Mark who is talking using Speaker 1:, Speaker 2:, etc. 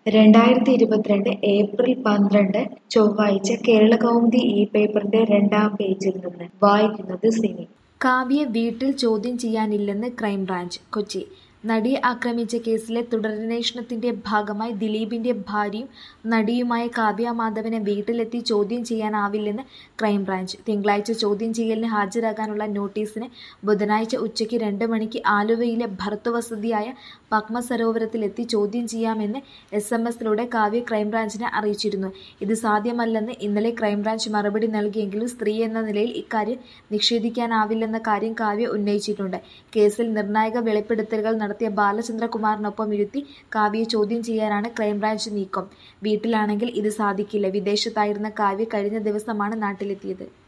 Speaker 1: 2022 April 12 ചൊവ്വാഴ്ച കേരളകൗമുദി പേപ്പറിന്റെ രണ്ടാം പേജിൽ നിന്ന് വായിക്കുന്നത് സിനി.
Speaker 2: കാവ്യയെ വീട്ടിൽ ചോദ്യം ചെയ്യാനില്ലെന്ന് ക്രൈംബ്രാഞ്ച് കൊച്ചി. നടിയെ ആക്രമിച്ച കേസിലെ തുടരന്വേഷണത്തിന്റെ ഭാഗമായി ദിലീപിന്റെ ഭാര്യയും നടിയുമായ കാവ്യ മാധവനെ വീട്ടിലെത്തി ചോദ്യം ചെയ്യാനാവില്ലെന്ന് ക്രൈംബ്രാഞ്ച്. തിങ്കളാഴ്ച ചോദ്യം ചെയ്യലിന് ഹാജരാകാനുള്ള നോട്ടീസിന് ബുധനാഴ്ച ഉച്ചയ്ക്ക് 2 മണിക്ക് ആലുവയിലെ ഭർതൃവസതിയായ പത്മസരോവരത്തിലെത്തി ചോദ്യം ചെയ്യാമെന്ന് SMS-ലൂടെ കാവ്യ ക്രൈംബ്രാഞ്ചിനെ അറിയിച്ചിരുന്നു. ഇത് സാധ്യമല്ലെന്ന് ഇന്നലെ ക്രൈംബ്രാഞ്ച് മറുപടി നൽകിയെങ്കിലും സ്ത്രീയെന്ന നിലയിൽ ഇക്കാര്യം നിഷേധിക്കാനാവില്ലെന്ന കാര്യം കാവ്യ ഉന്നയിച്ചിട്ടുണ്ട്. കേസിൽ നിർണായക വെളിപ്പെടുത്തലുകൾ നടത്തിയ ബാലചന്ദ്രകുമാറിനൊപ്പം ഇരുത്തി കാവ്യയെ ചോദ്യം ചെയ്യാനാണ് ക്രൈംബ്രാഞ്ച് നീക്കം. വീട്ടിലാണെങ്കിൽ ഇത് സാധിക്കില്ല. വിദേശത്തായിരുന്ന കാവ്യ കഴിഞ്ഞ ദിവസമാണ് നാട്ടിലെത്തിയത്.